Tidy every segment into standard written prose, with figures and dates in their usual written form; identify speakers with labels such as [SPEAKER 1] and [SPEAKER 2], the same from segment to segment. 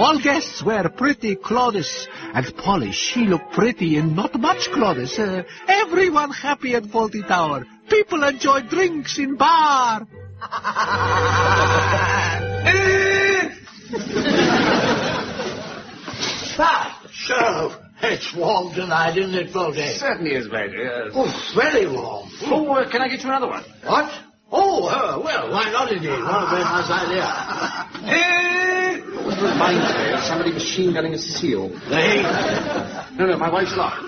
[SPEAKER 1] All guests wear pretty clothes, and Polly, she looked pretty in not much clothes. Everyone happy at Fawlty Tower. People enjoy drinks in bar.
[SPEAKER 2] So, it's warm tonight, isn't it, Fawlty?
[SPEAKER 3] Certainly is, Major, yes.
[SPEAKER 2] Oh, very warm.
[SPEAKER 3] Oh, can I get you another one?
[SPEAKER 2] What? Oh, well, why not indeed? What a very nice idea.
[SPEAKER 3] Reminds me of somebody machine gunning a seal. No, my wife's locked.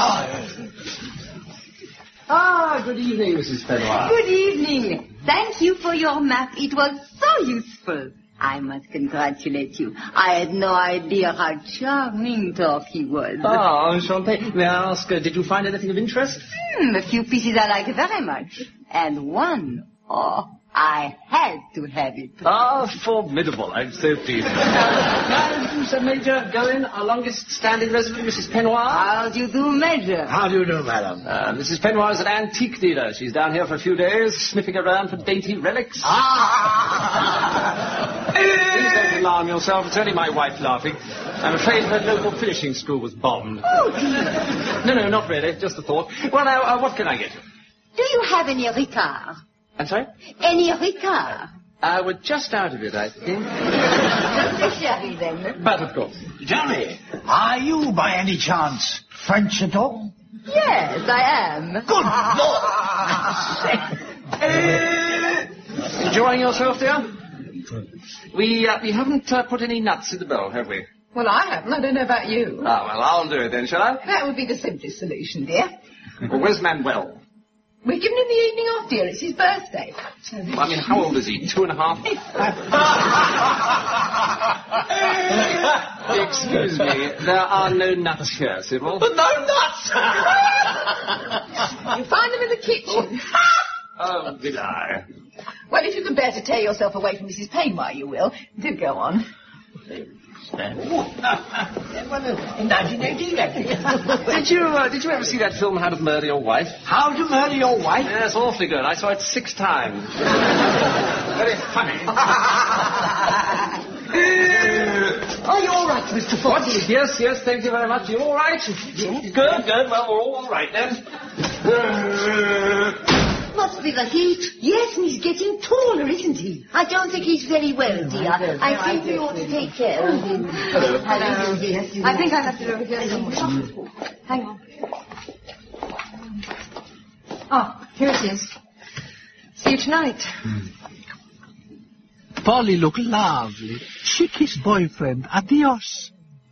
[SPEAKER 3] Good evening, Mrs. Fenwick.
[SPEAKER 4] Good evening. Thank you for your map. It was so useful. I must congratulate you. I had no idea how charming Torquay was.
[SPEAKER 3] Enchanté. May I ask, did you find anything of interest?
[SPEAKER 4] A few pieces I like very much. And one, I had to have it.
[SPEAKER 3] Formidable. I'm so pleased. Sir Major, go in. Our longest standing resident, Mrs. Penoir.
[SPEAKER 4] How do you do, Major?
[SPEAKER 2] How do you do, madam?
[SPEAKER 3] Mrs. Penoir is an antique dealer. She's down here for a few days, sniffing around for dainty relics. Please don't alarm yourself. It's only my wife laughing. I'm afraid her local finishing school was bombed.
[SPEAKER 4] Oh, dear.
[SPEAKER 3] No, not really. Just a thought. Well, now, what can I get you?
[SPEAKER 4] Do you have any Ricard?
[SPEAKER 3] I'm sorry?
[SPEAKER 4] Any Ricard?
[SPEAKER 3] We're just out of it, I think.
[SPEAKER 4] Just a sherry, then.
[SPEAKER 3] But, of course.
[SPEAKER 2] Johnny, are you by any chance French at all?
[SPEAKER 4] Yes, I am.
[SPEAKER 2] Good
[SPEAKER 3] Lord! Enjoying yourself, dear? We haven't put any nuts in the bowl, have we?
[SPEAKER 5] Well, I haven't. I don't know about you.
[SPEAKER 3] Well, I'll do it then, shall I?
[SPEAKER 5] That would be the simplest solution, dear.
[SPEAKER 3] Well, where's Manuel?
[SPEAKER 5] We've given him the evening off, dear. It's his birthday.
[SPEAKER 3] Well, I mean, how old is he? 2.5? Excuse me, there are no nuts here, Sybil.
[SPEAKER 2] No nuts!
[SPEAKER 5] You find them in the kitchen.
[SPEAKER 3] Oh, did I?
[SPEAKER 5] Well, if you can bear to tear yourself away from Mrs. Payne, why you will. Do go on.
[SPEAKER 2] In 1918, I think.
[SPEAKER 3] Did you ever see that film, How to Murder Your Wife?
[SPEAKER 2] How to Murder Your Wife?
[SPEAKER 3] Yes, awfully good. I saw it 6 times. Very funny.
[SPEAKER 5] Are you all right, Mr. Fawlty?
[SPEAKER 3] Yes, thank you very much. You all right?
[SPEAKER 5] Yes.
[SPEAKER 3] Good. Well, we're all right then.
[SPEAKER 4] Must be the heat. Yes, and he's getting taller, isn't he? I don't think he's very well, dear. I think we ought to take care of him.
[SPEAKER 5] Hello.
[SPEAKER 4] I think I have to over here somewhere. Hang on.
[SPEAKER 5] Here it is. See you tonight.
[SPEAKER 1] Polly looked lovely. She kissed boyfriend. Adios.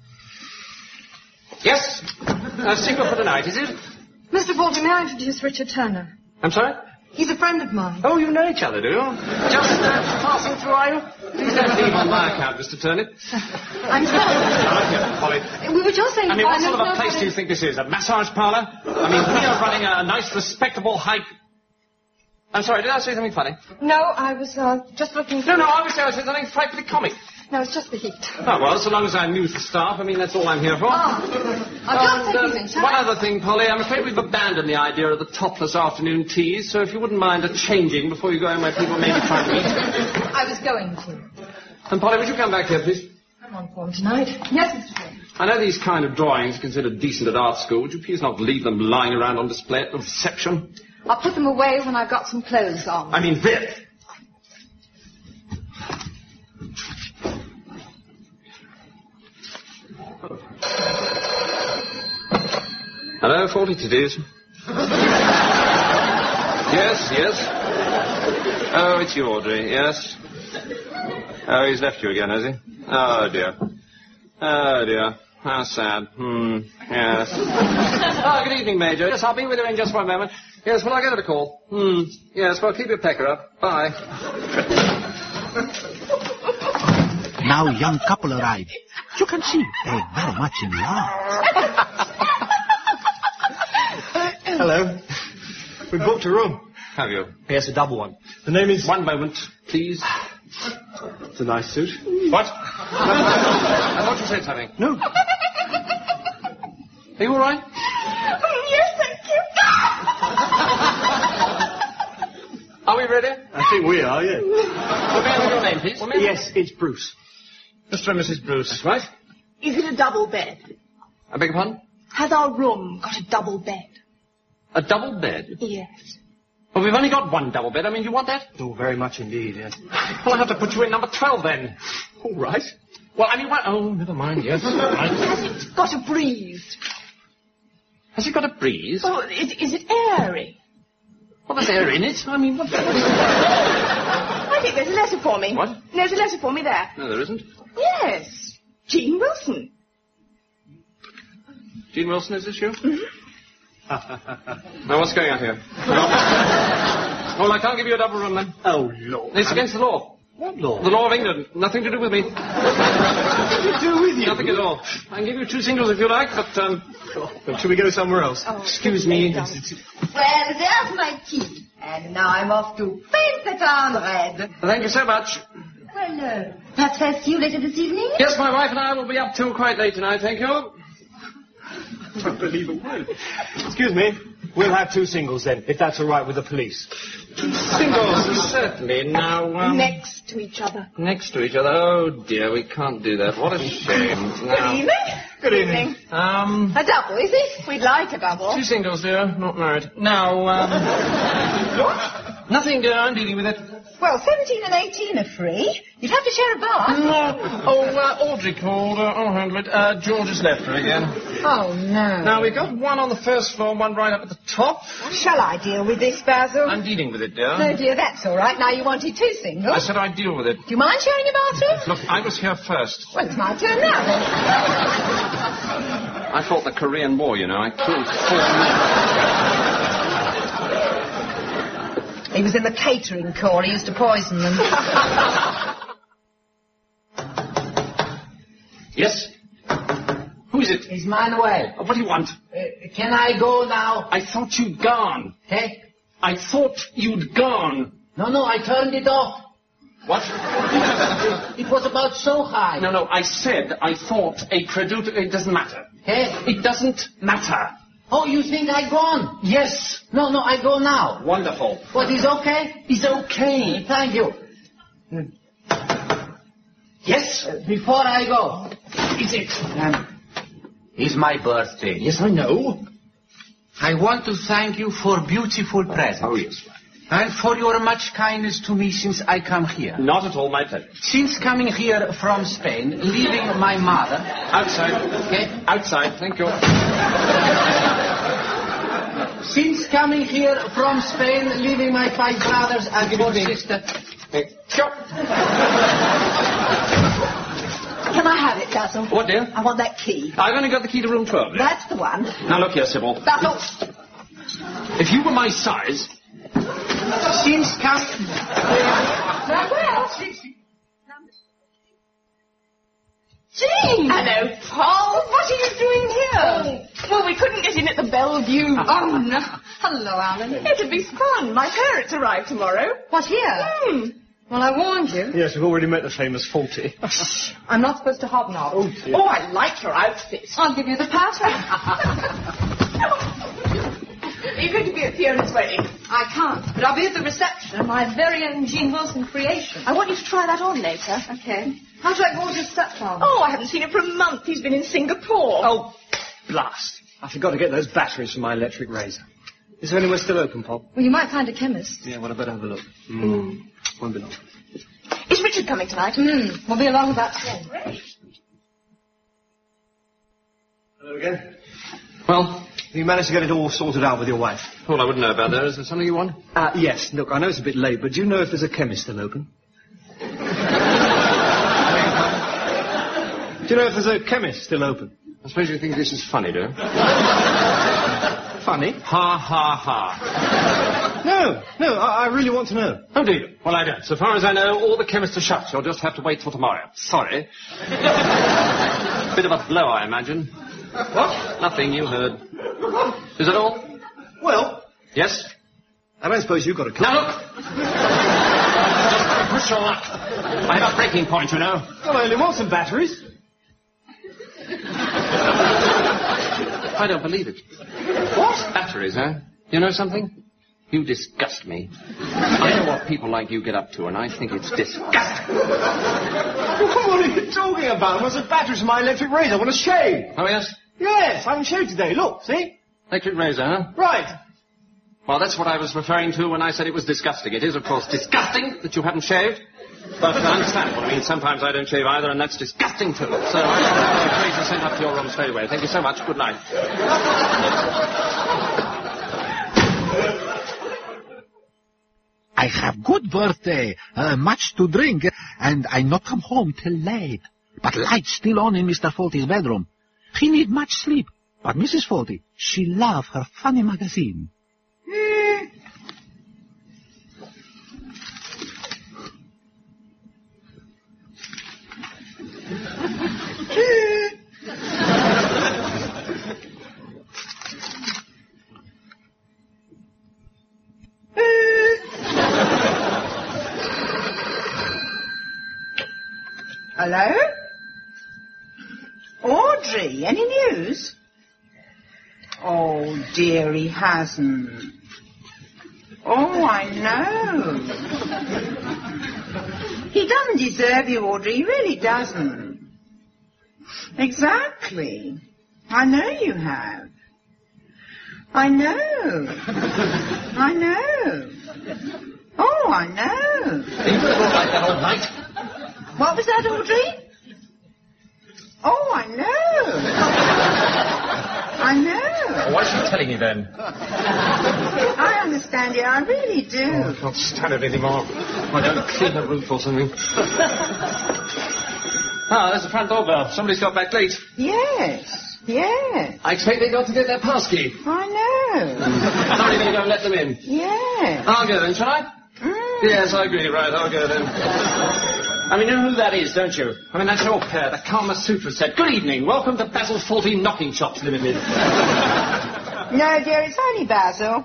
[SPEAKER 3] Yes? Single for tonight, is it?
[SPEAKER 5] Mr. Fawlty, may I introduce Richard Turner?
[SPEAKER 3] I'm sorry?
[SPEAKER 5] He's a friend of mine.
[SPEAKER 3] Oh, you know each other, do you? Just passing through, are you? Please don't leave on my account, Mr. Turnip.
[SPEAKER 5] I'm sorry.
[SPEAKER 3] Polly.
[SPEAKER 5] We were just saying...
[SPEAKER 3] I mean, what sort of a place do you think this is? A massage parlour? I mean, we are running a nice, respectable hike... I'm sorry, did I say something funny?
[SPEAKER 5] No, I was just looking...
[SPEAKER 3] No, obviously I said something frightfully comic.
[SPEAKER 5] No, it's just the heat.
[SPEAKER 3] Oh, well, so long as I amuse the staff, I mean, that's all I'm here for. One other thing, Polly, I'm afraid we've abandoned the idea of the topless afternoon teas, so if you wouldn't mind changing before you go in where people may be trying to eat.
[SPEAKER 5] I was going to.
[SPEAKER 3] And, Polly, would you come back here, please?
[SPEAKER 5] I'm on form tonight. Yes, Mr. Fawlty.
[SPEAKER 3] I know these kind of drawings are considered decent at art school. Would you please not leave them lying around on display at the reception?
[SPEAKER 5] I'll put them away when I've got some clothes on.
[SPEAKER 3] I mean, Viv! Hello, Fawlty Titties. Yes. Oh, it's you, Audrey, yes. Oh, he's left you again, has he? Oh, dear. How sad. Yes. Oh, good evening, Major. Yes, I'll be with you in just one moment. Yes, well, I'll give it a call. Yes, well, keep your pecker up. Bye.
[SPEAKER 1] Now young couple arrive. You can see they're very much in love.
[SPEAKER 6] Hello. We booked a room.
[SPEAKER 3] Have you?
[SPEAKER 6] Yes, a double one. The name is...
[SPEAKER 3] One moment, please.
[SPEAKER 6] It's a nice suit.
[SPEAKER 3] What? I thought you said something.
[SPEAKER 6] No.
[SPEAKER 3] Are you all right?
[SPEAKER 4] Yes, thank you.
[SPEAKER 3] Are we ready?
[SPEAKER 6] I think we are, yeah.
[SPEAKER 3] Well, may I have your name, please?
[SPEAKER 6] Yes, it's Bruce. Mr. and Mrs. Bruce.
[SPEAKER 3] That's right.
[SPEAKER 5] Is it a double bed?
[SPEAKER 3] I beg your pardon?
[SPEAKER 5] Has our room got a double bed?
[SPEAKER 3] A double bed?
[SPEAKER 5] Yes.
[SPEAKER 3] Well, we've only got one double bed. I mean, you want that?
[SPEAKER 6] Oh, very much indeed, yes.
[SPEAKER 3] Well, I'll have to put you in number 12 then.
[SPEAKER 6] All right.
[SPEAKER 3] Well, I mean, what? Oh, never mind, yes. Right.
[SPEAKER 5] Has it got a breeze?
[SPEAKER 3] Has it got a breeze?
[SPEAKER 5] Oh, is it airy?
[SPEAKER 3] Well, there's air in it. I mean, what?
[SPEAKER 5] I think there's a letter for me.
[SPEAKER 3] What?
[SPEAKER 5] There's a letter for me there.
[SPEAKER 3] No, there isn't.
[SPEAKER 5] Yes. Jean Wilson.
[SPEAKER 3] Jean Wilson, is this you?
[SPEAKER 5] Mm-hmm.
[SPEAKER 3] Now, what's going on here? Well, I can't give you a double room, then.
[SPEAKER 6] Oh, Lord.
[SPEAKER 3] It's against the law.
[SPEAKER 6] What law?
[SPEAKER 3] The law of England. Nothing to do with me.
[SPEAKER 6] Nothing to do with you.
[SPEAKER 3] Nothing at all. I can give you 2 singles if you like, but,
[SPEAKER 6] Well, shall we go somewhere else?
[SPEAKER 5] Oh,
[SPEAKER 6] Excuse me.
[SPEAKER 4] Well, there's my tea. And now I'm off to paint the town red.
[SPEAKER 3] thank you so much.
[SPEAKER 4] Well, perhaps I'll see you later this evening?
[SPEAKER 3] Yes, my wife and I will be up till quite late tonight, thank you.
[SPEAKER 6] I don't believe a word. Excuse me. We'll have 2 singles then, if that's all right with the police.
[SPEAKER 3] Singles, certainly. Now,
[SPEAKER 5] Next to each other.
[SPEAKER 3] next to each other. Oh, dear, we can't do that. What a shame.
[SPEAKER 5] Good
[SPEAKER 3] Now,
[SPEAKER 5] evening.
[SPEAKER 6] Good evening.
[SPEAKER 5] A double, is it? We'd like a double.
[SPEAKER 3] 2 singles, dear. Not married. Now,
[SPEAKER 5] What?
[SPEAKER 3] nothing, dear. I'm dealing with it.
[SPEAKER 5] Well, 17 and 18 are free. You'd have to share a bath.
[SPEAKER 3] Audrey called. I'll handle it. George has left her again.
[SPEAKER 5] Oh, no.
[SPEAKER 3] Now, we've got one on the first floor, one right up at the top.
[SPEAKER 5] Shall I deal with this, Basil?
[SPEAKER 3] I'm dealing with it, dear.
[SPEAKER 5] No, dear, that's all right. Now you wanted 2 singles.
[SPEAKER 3] I said I'd deal with it.
[SPEAKER 5] Do you mind sharing a bathroom?
[SPEAKER 3] Look, I was here first.
[SPEAKER 5] Well, it's my turn now, then.
[SPEAKER 3] I fought the Korean War, you know. I killed 4 men.
[SPEAKER 5] He was in the catering corps. He used to poison them.
[SPEAKER 3] Yes? Who is it?
[SPEAKER 7] Is Manuel.
[SPEAKER 3] What do you want?
[SPEAKER 7] Can I go now?
[SPEAKER 3] I thought you'd gone.
[SPEAKER 7] Hey?
[SPEAKER 3] I thought you'd gone.
[SPEAKER 7] No, I turned it off.
[SPEAKER 3] What?
[SPEAKER 7] It was about so high.
[SPEAKER 3] No, I said I thought a producer... It doesn't matter.
[SPEAKER 7] Hey?
[SPEAKER 3] It doesn't matter.
[SPEAKER 7] Oh, you think I gone?
[SPEAKER 3] Yes.
[SPEAKER 7] No, I go now.
[SPEAKER 3] Wonderful.
[SPEAKER 7] What, is okay?
[SPEAKER 3] It's okay.
[SPEAKER 7] Thank you.
[SPEAKER 3] Yes?
[SPEAKER 7] Before I go.
[SPEAKER 3] Is it?
[SPEAKER 7] It's my birthday.
[SPEAKER 3] Yes, I know.
[SPEAKER 7] I want to thank you for beautiful presents.
[SPEAKER 3] Oh, yes.
[SPEAKER 7] And for your much kindness to me since I come here.
[SPEAKER 3] Not at all, my pleasure.
[SPEAKER 7] Since coming here from Spain, leaving my mother...
[SPEAKER 3] Outside.
[SPEAKER 7] Okay?
[SPEAKER 3] Outside, thank you.
[SPEAKER 7] Since coming here from Spain, leaving my 5 brothers and 4 sisters...
[SPEAKER 3] Sure.
[SPEAKER 5] Can I have it, Basil?
[SPEAKER 3] What, dear?
[SPEAKER 5] I want that key.
[SPEAKER 3] I've only got the key to room 12.
[SPEAKER 5] That's the one.
[SPEAKER 3] Now, look here, Sybil.
[SPEAKER 5] Basil.
[SPEAKER 3] If you were my size...
[SPEAKER 7] Since coming...
[SPEAKER 5] Jean! Hello, Paul. What are you doing here? Well, we couldn't get in at the Bellevue.
[SPEAKER 4] Oh, no. Hello, Alan.
[SPEAKER 5] It'll be fun. My parents arrive tomorrow.
[SPEAKER 4] What, here? Well, I warned you.
[SPEAKER 6] Yes, we've already met the famous Faulty.
[SPEAKER 4] I'm not supposed to hobnob.
[SPEAKER 6] Oh, dear.
[SPEAKER 5] Oh, I like your outfit.
[SPEAKER 4] I'll give you the pattern.
[SPEAKER 5] Are you going to be at Fiona's wedding?
[SPEAKER 4] I can't, but I'll be at the reception of my very own Jean Wilson creation.
[SPEAKER 5] I want you to try that on later.
[SPEAKER 4] Okay. How do I go to stepfather?
[SPEAKER 5] Oh, I haven't seen him for a month. He's been in Singapore.
[SPEAKER 6] Oh, blast. I forgot to get those batteries for my electric razor. Is there anywhere still open, Pop?
[SPEAKER 4] Well, you might find a chemist.
[SPEAKER 6] Yeah, well, I better have a look. Won't be long.
[SPEAKER 5] Is Richard coming tonight?
[SPEAKER 4] We'll be along about 10.
[SPEAKER 6] Hello again.
[SPEAKER 3] Well,
[SPEAKER 6] You managed to get it all sorted out with your wife?
[SPEAKER 3] all I wouldn't know about that. Is there something you want?
[SPEAKER 6] Yes. Look, I know it's a bit late, but do you know if there's a chemist still open? Do you know if there's a chemist still open?
[SPEAKER 3] I suppose you think this is funny, do you?
[SPEAKER 6] Funny?
[SPEAKER 3] Ha, ha, ha.
[SPEAKER 6] No, I really want to know.
[SPEAKER 3] Oh, do you? Well, I don't. So far as I know, all the chemists are shut. You'll just have to wait till tomorrow. Sorry. Bit of a blow, I imagine. What? Nothing, you heard. Is that all?
[SPEAKER 6] Well,
[SPEAKER 3] Yes?
[SPEAKER 6] I don't suppose you've got a car.
[SPEAKER 3] Now, look! Just push your luck. I have a breaking point, you know.
[SPEAKER 6] Well, I only want some batteries.
[SPEAKER 3] I don't believe it. What? Batteries, huh? You know something? You disgust me. I know what people like you get up to, and I think it's disgusting.
[SPEAKER 6] What are you talking about? I must have batteries in my electric razor. I want to shave.
[SPEAKER 3] Oh, yes?
[SPEAKER 6] Yes, I haven't shaved today. Look, see?
[SPEAKER 3] Electric razor, huh?
[SPEAKER 6] Right.
[SPEAKER 3] Well, that's what I was referring to when I said it was disgusting. It is, of course, disgusting that you haven't shaved. But I understand what I mean. Sometimes I don't shave either, and that's disgusting too. So I'll have the razor sent up to your room straight away. Thank you so much. Good night.
[SPEAKER 1] I have good birthday, much to drink, and I not come home till late. But lights still on in Mr. Folty's bedroom. He need much sleep. But Mrs. Folty, she love her funny magazine.
[SPEAKER 8] Hello? Audrey, any news? Oh, dear, he hasn't. Oh, I know. He doesn't deserve you, Audrey. He really doesn't. Exactly. I know you have. I know. I know. Oh, I know.
[SPEAKER 3] You could have thought like that all night.
[SPEAKER 8] What was that, Audrey? Oh, I know. I know.
[SPEAKER 3] Why is she telling me then?
[SPEAKER 8] I understand you. I really do.
[SPEAKER 3] Oh, I can't stand it anymore. I'm going to clean the roof or something. There's the front doorbell. Somebody's got back late.
[SPEAKER 8] Yes. Yes.
[SPEAKER 3] I expect they got to get their pass key.
[SPEAKER 8] I know.
[SPEAKER 3] How are you going to go and let them in?
[SPEAKER 8] Yes.
[SPEAKER 3] I'll go then, shall I? Yes, I agree. Right, I'll go then. I mean, you know who that is, don't you? I mean, that's your pair, the Kama Sutra set. Good evening. Welcome to Basil Fawlty Knocking Chops Limited.
[SPEAKER 8] No, dear, it's only Basil.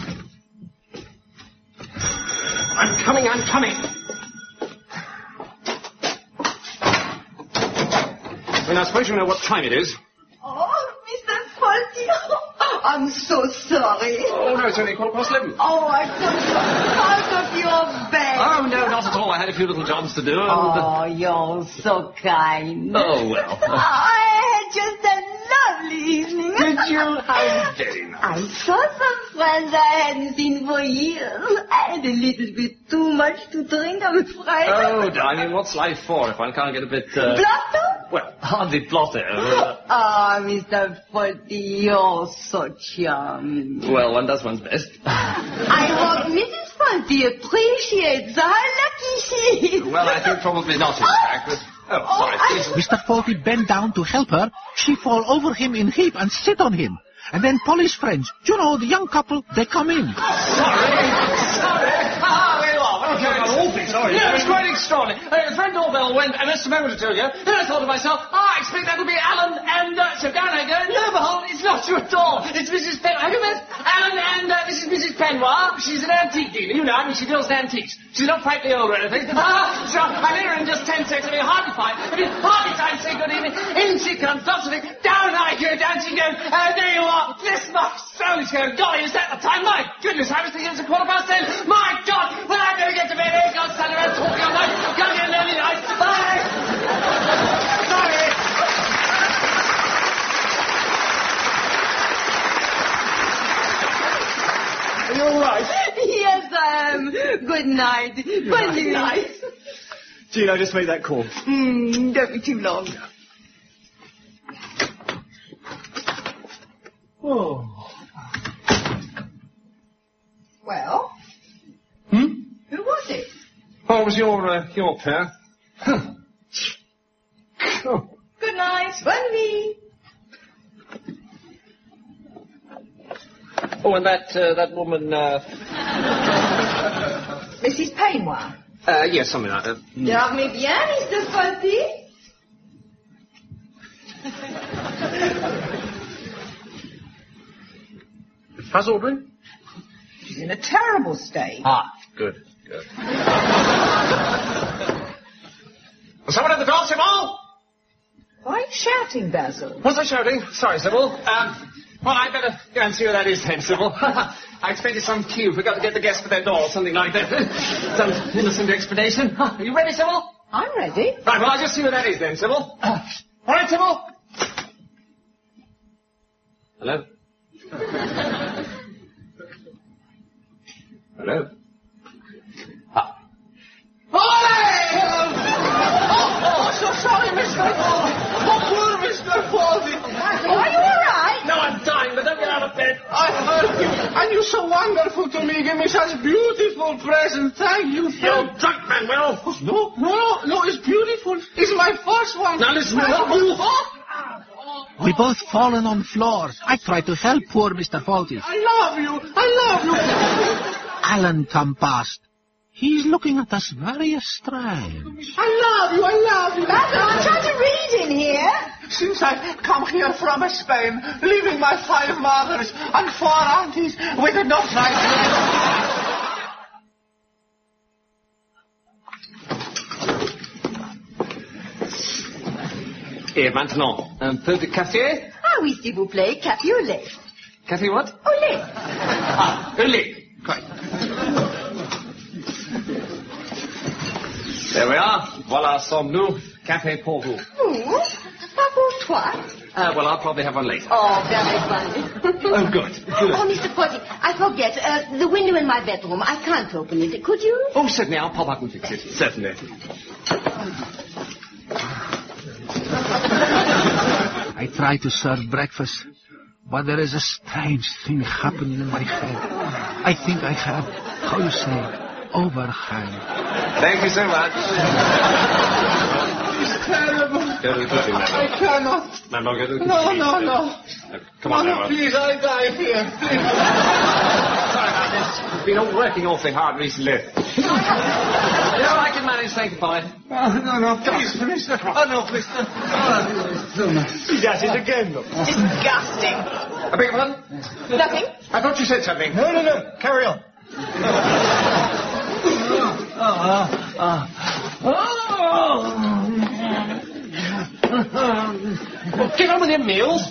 [SPEAKER 3] I'm coming. I mean, I suppose you know what time it is.
[SPEAKER 4] Oh, Mr. Fawlty, I'm so sorry.
[SPEAKER 3] Oh, no, it's only 11:15.
[SPEAKER 4] Oh, I got out of your bed.
[SPEAKER 3] Oh, no, not at all. I had a few little jobs to do. And...
[SPEAKER 4] Oh, you're so kind.
[SPEAKER 3] Oh, well.
[SPEAKER 4] I had just a lovely evening.
[SPEAKER 3] Did you? How very nice.
[SPEAKER 4] I saw some friends I hadn't seen for years. I had a little bit too much to drink, I'm afraid.
[SPEAKER 3] Oh, I mean, what's life for if one can't get a bit...
[SPEAKER 4] Blotto?
[SPEAKER 3] Well, hardly blotto.
[SPEAKER 4] Mr. Fawlty, you're so charming.
[SPEAKER 3] Well, one does one's best.
[SPEAKER 4] I hope Mrs. Fawlty appreciates how lucky she is.
[SPEAKER 3] Well, I think probably not, in fact, but... Oh, sorry.
[SPEAKER 1] Mr. Folty bent down to help her. She fall over him in heap and sit on him. And then Polly's friends, you know, the young couple, they come in.
[SPEAKER 3] Sorry. There you are. Sorry. Yeah, it's quite extraordinary. The front doorbell went just a moment or two ago. Then I thought to myself, I expect that will be Alan and... so down I go. Lo and behold, it's not you at all. It's Mrs. Penwar. Have you met Alan and this is Mrs. Penwar? She's an antique dealer. You know, I mean, she deals in antiques. She's not frightfully old or anything. So I met her in just 10 seconds. I mean, hardly time to say good evening. In she comes, lots of it. Down I go, down she goes. There you are. Bless my soul. It's going, golly, is that the time? My goodness, I was thinking it was 10:15. My God, when I'm going to get to bed, here goes standing around talking all night. Can't get an early night. Bye. Sorry.
[SPEAKER 6] Are you all right?
[SPEAKER 4] Yes, I am. Good night. Good night.
[SPEAKER 6] Gina, just made that call.
[SPEAKER 4] Don't be too long.
[SPEAKER 6] Oh.
[SPEAKER 8] Well? Who was it?
[SPEAKER 3] Oh, it was your pair. Oh.
[SPEAKER 8] Good night. Bonne nuit.
[SPEAKER 3] Oh, and that woman,
[SPEAKER 8] Mrs. Penwar.
[SPEAKER 3] yes, something like that.
[SPEAKER 4] Dormez bien, Mr. Fawlty.
[SPEAKER 3] How's Audrey?
[SPEAKER 8] She's in a terrible state.
[SPEAKER 3] Good. Someone at the door, Sybil?
[SPEAKER 8] Why are you shouting, Basil?
[SPEAKER 3] Was I shouting? Sorry, Sybil. Well, I better go and see where that is then, Sybil. I expected some cue. Forgot to get the guests for their door, something like that. Some innocent explanation. Are you ready, Sybil?
[SPEAKER 8] I'm ready.
[SPEAKER 3] Right, well, I'll just see where that is then, Sybil. All right, Sybil? Hello? Hello?
[SPEAKER 2] So sorry, Mr. Falty. Oh, poor Mr. Falty.
[SPEAKER 8] Are you all right?
[SPEAKER 3] No, I'm dying, but don't get out of bed.
[SPEAKER 2] I heard you, and you're so wonderful to me. Give me such beautiful presents. Thank you.
[SPEAKER 3] You're drunk, Manuel.
[SPEAKER 2] No, it's beautiful. It's my first one.
[SPEAKER 3] Now listen,
[SPEAKER 1] We both fallen on floor. I tried to help poor Mr. Falty.
[SPEAKER 2] I love you.
[SPEAKER 1] Alan come past. He's looking at us very strange.
[SPEAKER 2] I love you.
[SPEAKER 8] Basil, I'm trying to read in here.
[SPEAKER 2] Since I've come here from Spain, leaving my 5 mothers and 4 aunties with enough right.
[SPEAKER 3] Et maintenant, un peu de café?
[SPEAKER 4] Ah oui, s'il vous plaît, café au lait.
[SPEAKER 3] Café what?
[SPEAKER 4] Au lait.
[SPEAKER 3] Ah, au lait. Right. There we are. Voilà, sommes-nous. Café pour vous.
[SPEAKER 4] Pas pour toi.
[SPEAKER 3] Well, I'll probably have one later.
[SPEAKER 4] Oh, very funny.
[SPEAKER 3] Oh, good.
[SPEAKER 4] Oh, Mr. Forty, I forget. The window in my bedroom, I can't open it. Could you?
[SPEAKER 3] Oh, certainly. I'll pop up and fix it. Certainly.
[SPEAKER 1] I try to serve breakfast, but there is a strange thing happening in my head. I think I have, how you say, overhang.
[SPEAKER 3] Thank you so much.
[SPEAKER 2] It's terrible.
[SPEAKER 3] Go to the kitchen, Manuel.
[SPEAKER 2] I cannot.
[SPEAKER 3] Manuel, go to the kitchen.
[SPEAKER 2] No.
[SPEAKER 3] Come on, Manuel.
[SPEAKER 2] Please, I die here. Please.
[SPEAKER 3] Sorry about this. We've been working awfully hard recently. I can manage, thank you, Polly.
[SPEAKER 2] No, please, Mr. Oh, no, please.
[SPEAKER 6] He's at it again, look.
[SPEAKER 5] Disgusting.
[SPEAKER 3] I beg your pardon?
[SPEAKER 5] Nothing.
[SPEAKER 3] I thought you said something.
[SPEAKER 6] No. Carry on.
[SPEAKER 3] Well, get on with your meals.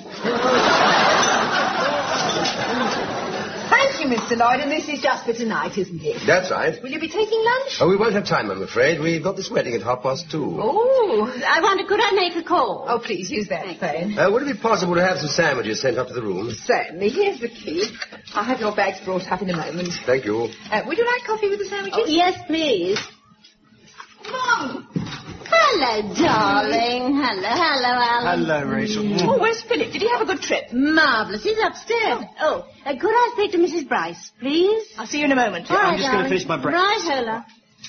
[SPEAKER 8] Thank you, Mr. Lloyd, and this is just for tonight, isn't it?
[SPEAKER 9] That's right.
[SPEAKER 8] Will you be taking lunch?
[SPEAKER 9] Oh, we won't have time, I'm afraid. We've got this wedding at 2:30.
[SPEAKER 4] Oh, I wonder, could I make a call?
[SPEAKER 8] Oh, please, use that phone.
[SPEAKER 9] Would it be possible to have some sandwiches sent up to the room?
[SPEAKER 8] Certainly. Here's the key. I'll have your bags brought up in a moment.
[SPEAKER 9] Thank you.
[SPEAKER 8] Would you like coffee with the sandwiches?
[SPEAKER 4] Oh, yes, please.
[SPEAKER 8] Mom!
[SPEAKER 4] Hello, darling. Hello, Alan.
[SPEAKER 6] Hello, Rachel.
[SPEAKER 5] Oh, where's Philip? Did he have a good trip?
[SPEAKER 4] Marvellous. He's upstairs. Oh, could I speak to Mrs. Bryce, please?
[SPEAKER 5] I'll see you in a moment.
[SPEAKER 4] All right,
[SPEAKER 6] I'm just going to finish my breakfast.
[SPEAKER 4] Right, Ola.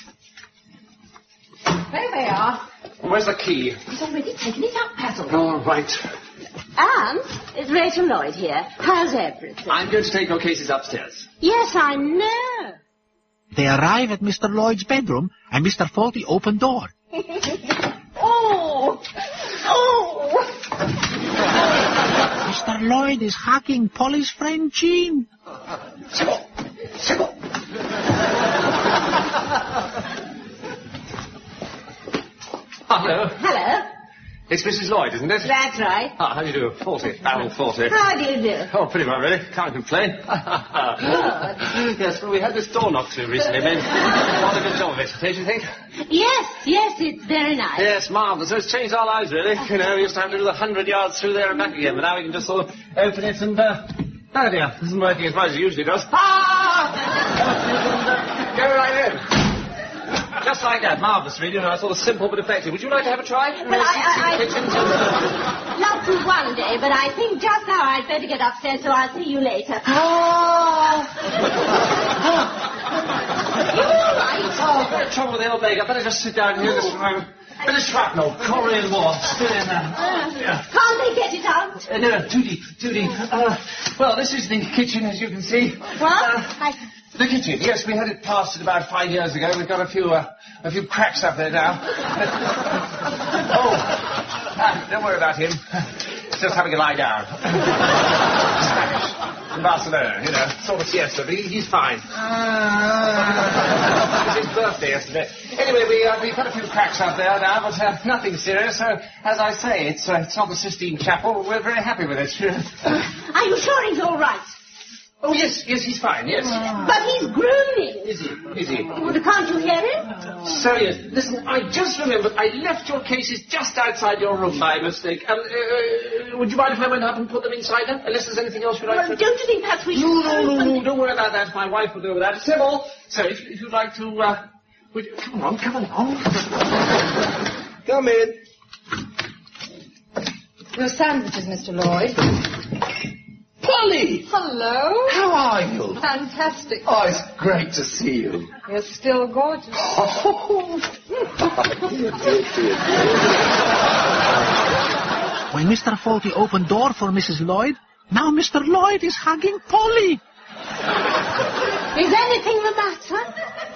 [SPEAKER 8] There they are.
[SPEAKER 3] Where's the key?
[SPEAKER 8] He's already taken it up, Basil.
[SPEAKER 3] All right.
[SPEAKER 4] Aunt, it's Rachel Lloyd here. How's everything?
[SPEAKER 3] I'm going to take your cases upstairs.
[SPEAKER 4] Yes, I know.
[SPEAKER 1] They arrive at Mr. Lloyd's bedroom, and Mr. Falty open door.
[SPEAKER 8] Oh!
[SPEAKER 1] Mr. Lloyd is hugging Polly's friend Jean.
[SPEAKER 3] Hello.
[SPEAKER 4] Hello.
[SPEAKER 3] It's Mrs. Lloyd, isn't it?
[SPEAKER 4] That's right.
[SPEAKER 3] Ah, how do you do? 40. Alan 40.
[SPEAKER 4] How do you do?
[SPEAKER 3] Oh, pretty well, really. Can't complain. Yes, well, we had this door knocked to recently. Made rather good job of it, don't you think?
[SPEAKER 4] Yes, it's very nice.
[SPEAKER 3] Yes, marvellous. So it's changed our lives, really. You know, we used to have to do the 100 yards through there and back again, but now we can just sort of open it and, oh dear, this isn't working as well as it usually does. Ah! Go right in. Just like that, marvellous, really. You know, sort of simple but effective. Would you like to have a try?
[SPEAKER 4] Well, I love to one day, but I think just now I'd better get upstairs, so I'll see you later.
[SPEAKER 3] Oh!
[SPEAKER 4] You all right?
[SPEAKER 3] Oh, bit of trouble with the old leg. I better just sit down here this moment. Bit of shrapnel, Korean War, still in there.
[SPEAKER 4] Can't they get it out?
[SPEAKER 3] No, too deep. Well, this is the kitchen, as you can see.
[SPEAKER 4] What?
[SPEAKER 3] The kitchen, yes, we had it plastered about 5 years ago. We've got a few cracks up there now. Don't worry about him. Just having a lie down. Spanish. in Barcelona, you know, sort of siesta, but he's fine. It was his birthday yesterday. Anyway, we've had a few cracks out there now, but nothing serious, so, as I say, it's not the Sistine Chapel. We're very happy with it.
[SPEAKER 10] Are you sure he's all right?
[SPEAKER 3] Oh, yes, he's fine, yes.
[SPEAKER 10] But he's groaning.
[SPEAKER 3] Is he?
[SPEAKER 10] Well, can't you hear him?
[SPEAKER 3] So, yes. Listen, I just remembered I left your cases just outside your room by mistake. Would you mind if I went up and put them inside them? Unless there's anything else you'd like to...
[SPEAKER 10] Don't you think perhaps we should...
[SPEAKER 3] No, don't worry about that. My wife will do that. Sybil, so if you'd like to... Come along.
[SPEAKER 9] Come in.
[SPEAKER 8] Your sandwiches, Mr. Lloyd.
[SPEAKER 9] Polly!
[SPEAKER 8] Hello.
[SPEAKER 9] How are you?
[SPEAKER 8] Fantastic.
[SPEAKER 9] Oh, it's great to see you.
[SPEAKER 8] You're still gorgeous.
[SPEAKER 1] When Mr. Fawlty opened door for Mrs. Lloyd, now Mr. Lloyd is hugging Polly.
[SPEAKER 10] Is anything the matter?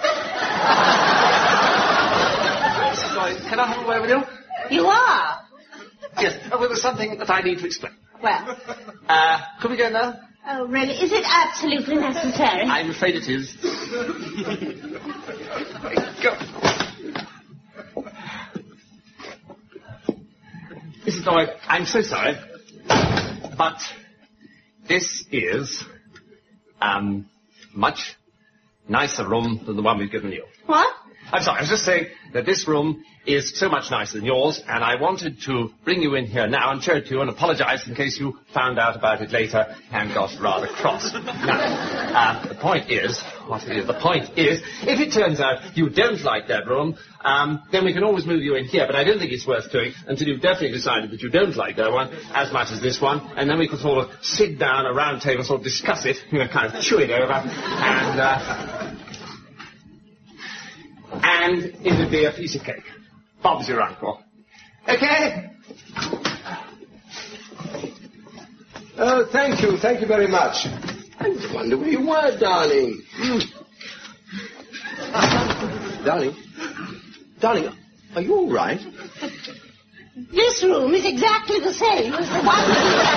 [SPEAKER 3] Mrs. Lloyd, can I have a word with you?
[SPEAKER 10] You are?
[SPEAKER 3] Yes, well, there's something that I need to explain.
[SPEAKER 10] Well.
[SPEAKER 3] Could we go now?
[SPEAKER 10] Oh, really? Is it absolutely necessary?
[SPEAKER 3] I'm afraid it is. Go. Mrs. Lloyd, I'm so sorry, but this is much nicer room than the one we've given you.
[SPEAKER 10] What?
[SPEAKER 3] I'm sorry, I was just saying that this room is so much nicer than yours, and I wanted to bring you in here now and show it to you and apologize in case you found out about it later and got rather cross. Now, the point is, if it turns out you don't like that room, then we can always move you in here, but I don't think it's worth doing until you've definitely decided that you don't like that one as much as this one, and then we can sort of sit down at a round table and sort of discuss it, you know, kind of chew it over, and it would be a piece of cake. Bob's your uncle. Okay?
[SPEAKER 9] Oh, thank you very much. I wonder where you were, darling. Darling, are you all right?
[SPEAKER 10] This room is exactly the same as the one...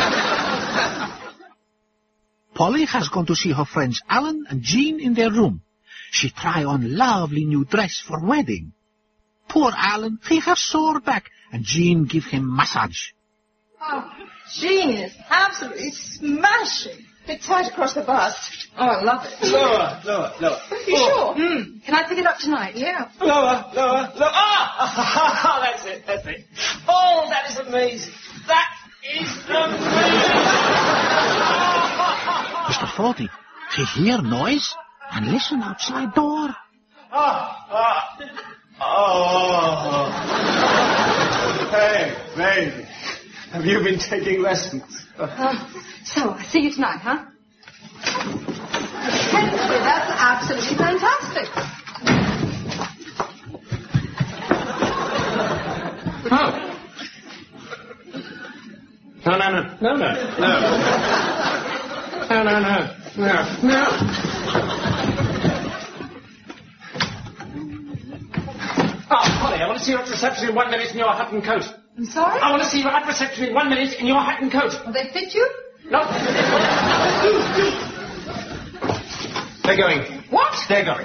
[SPEAKER 1] Polly has gone to see her friends Alan and Jean in their room. She try on lovely new dress for wedding. Poor Alan, he has sore back, and Jean give him massage.
[SPEAKER 8] Oh, Jean is absolutely smashing. Bit tight across the bust. Oh, I love it.
[SPEAKER 6] Lower.
[SPEAKER 8] You sure? Can I pick it up tonight? Yeah.
[SPEAKER 6] Lower. Ah! That's it. Oh, that is amazing. That is amazing.
[SPEAKER 1] Mr. Fawlty, he hear noise and listen outside door.
[SPEAKER 6] Hey, baby. Have you been taking lessons?
[SPEAKER 8] So, I see you tonight, huh? Henry, that's absolutely fantastic.
[SPEAKER 3] Oh. No. Oh, Polly, I want to see you at reception in 1 minute in your hat and coat.
[SPEAKER 8] I'm sorry?
[SPEAKER 3] I want to see you at reception in 1 minute in your hat and coat.
[SPEAKER 8] Will they fit you?
[SPEAKER 3] No. They're going.
[SPEAKER 8] What?
[SPEAKER 3] They're going.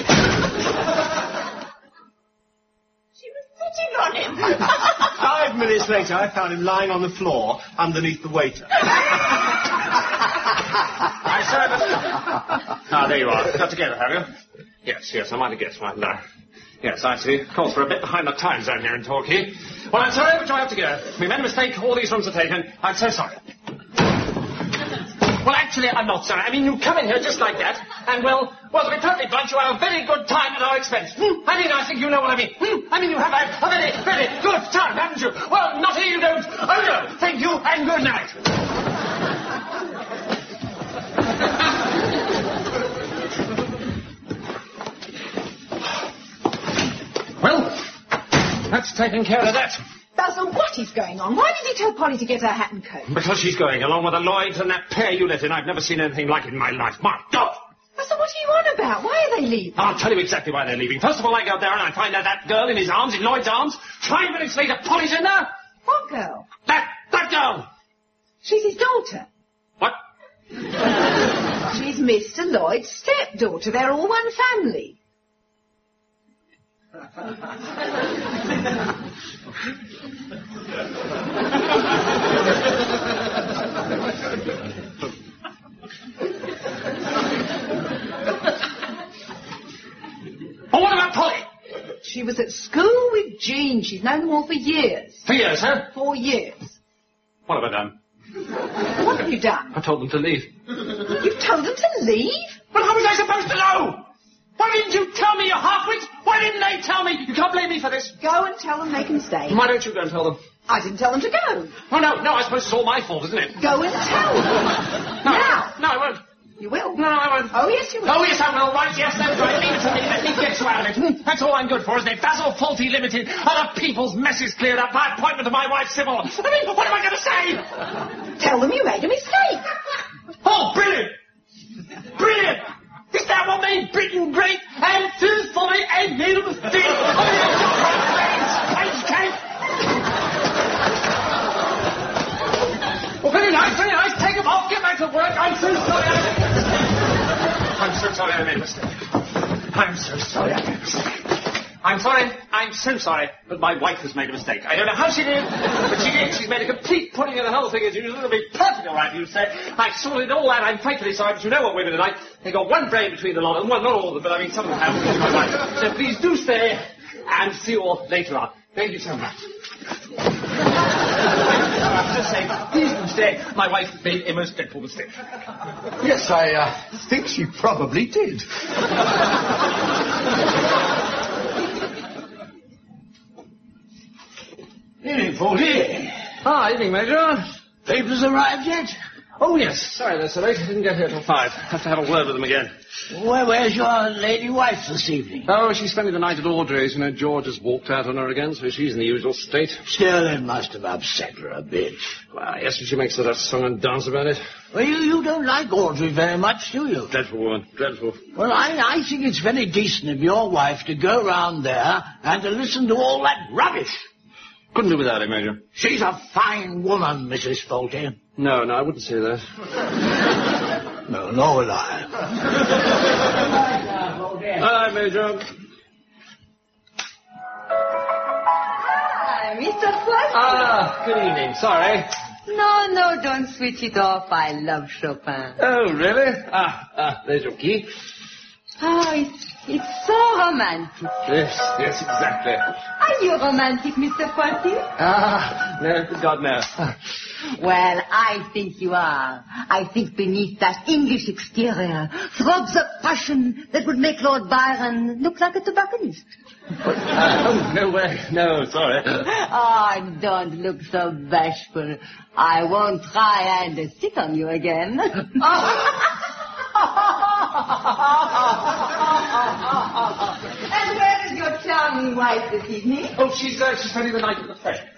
[SPEAKER 10] She was sitting on him.
[SPEAKER 6] 5 minutes later, I found him lying on the floor underneath the waiter.
[SPEAKER 3] I said... Ah, there you are. Got together, have you? Yes, I might have guessed, mightn't I? Yes, I see. Of course, we're a bit behind the times down here in Torquay. Well, I'm sorry, but I have to go. We made a mistake. All these rooms are taken. I'm so sorry. Well, actually, I'm not sorry. I mean, you come in here just like that, and, well, to be perfectly blunt, you have a very good time at our expense. I think you know what I mean. I mean, you have a very, very good time, haven't you? Well, not here you don't. Oh, no. Thank you, and good night. Well, that's taken care of that.
[SPEAKER 8] Basil, what is going on? Why did you tell Polly to get her hat and coat?
[SPEAKER 3] Because she's going along with the Lloyds and that pair you let in. I've never seen anything like it in my life. My God!
[SPEAKER 8] Basil, what are you on about? Why are they leaving?
[SPEAKER 3] I'll tell you exactly why they're leaving. First of all, I go up there and I find out that girl in his arms, in Lloyd's arms. 5 minutes later, Polly's in there.
[SPEAKER 8] What girl?
[SPEAKER 3] That girl!
[SPEAKER 8] She's his daughter.
[SPEAKER 3] What?
[SPEAKER 8] She's Mr. Lloyd's stepdaughter. They're all one family.
[SPEAKER 3] Oh, what about Polly?
[SPEAKER 8] She was at school with Jean. She's known them all for years.
[SPEAKER 3] For years, huh?
[SPEAKER 8] 4 years.
[SPEAKER 3] What have I done?
[SPEAKER 8] What have you done?
[SPEAKER 3] I told them to leave.
[SPEAKER 8] You've told them to leave?
[SPEAKER 3] Well, how was I supposed to know? Why didn't you tell me, you half-wit? Why didn't they tell me? You can't blame me for this.
[SPEAKER 8] Go and tell them they can stay.
[SPEAKER 3] Why don't you go and tell them?
[SPEAKER 8] I didn't tell them to go.
[SPEAKER 3] Oh, no, I suppose it's all my fault, isn't it?
[SPEAKER 8] Go and tell them.
[SPEAKER 3] No, I won't.
[SPEAKER 8] You will?
[SPEAKER 3] No, I won't.
[SPEAKER 8] Oh, yes, you will.
[SPEAKER 3] Oh, yes, I will. Right, yes, that's right. Leave it to me. Let me get you out of it. That's all I'm good for, isn't it? Basil Fawlty Limited. Other people's messes cleared up by appointment of my wife, Sybil. I mean, what am I going to say?
[SPEAKER 8] Tell them you made a mistake.
[SPEAKER 3] Oh, brilliant. Brilliant. Is that what made Britain great? And truthfully, I made a mistake. Oh, yes, Page cake. Well, very nice, very nice. Take them off. Get back to work. I'm so sorry. I'm so sorry I made a mistake. I'm so sorry I made a mistake. I'm sorry. I'm so sorry. But my wife has made a mistake. I don't know how she did, but she did. She's made a complete pudding of the whole thing as usual. It'll be perfectly all right, you say. I've sorted all that. I'm frightfully sorry, but you know what women are like. They've got one brain between the lot of them. Well, not all of them, but I mean some of them have. My wife. So please do stay and see you all later on. Thank you so much. Just say, please do stay. My wife made a most dreadful mistake.
[SPEAKER 1] Yes, I think she probably did.
[SPEAKER 11] Evening, Fawlty.
[SPEAKER 3] Ah, evening, Major.
[SPEAKER 11] Papers arrived yet?
[SPEAKER 3] Oh, yes. Sorry they're so late. I didn't get here till 5. Have to have a word with them again.
[SPEAKER 11] Where's your lady wife this evening?
[SPEAKER 3] Oh, she's spending the night at Audrey's. You know, George has walked out on her again, so she's in the usual state.
[SPEAKER 11] Still, it must have upset her a bit.
[SPEAKER 3] Well, yes, she makes a song and dance about it.
[SPEAKER 11] Well, you don't like Audrey very much, do you?
[SPEAKER 3] Dreadful woman. Dreadful.
[SPEAKER 11] Well, I think it's very decent of your wife to go round there and to listen to all that rubbish.
[SPEAKER 3] Couldn't do without it, Major.
[SPEAKER 11] She's a fine woman, Mrs. Fawlty.
[SPEAKER 3] No, I wouldn't say that.
[SPEAKER 11] No, nor will I.
[SPEAKER 3] Hi, Major.
[SPEAKER 4] Hi, Mr. Fawlty.
[SPEAKER 3] Ah, good evening. Sorry.
[SPEAKER 4] No, don't switch it off. I love Chopin.
[SPEAKER 3] Oh, really? There's your key.
[SPEAKER 4] Oh, it's so romantic.
[SPEAKER 3] Yes, exactly.
[SPEAKER 4] Are you romantic, Mr. Fawlty?
[SPEAKER 3] No, good God, no.
[SPEAKER 4] Well, I think you are. I think beneath that English exterior throbs a passion that would make Lord Byron look like a tobacconist.
[SPEAKER 3] Oh, no way. No, sorry.
[SPEAKER 4] Oh, don't look so bashful. I won't try and sit on you again. And where is your charming wife this evening?
[SPEAKER 3] Oh, she's spending the night at the fair.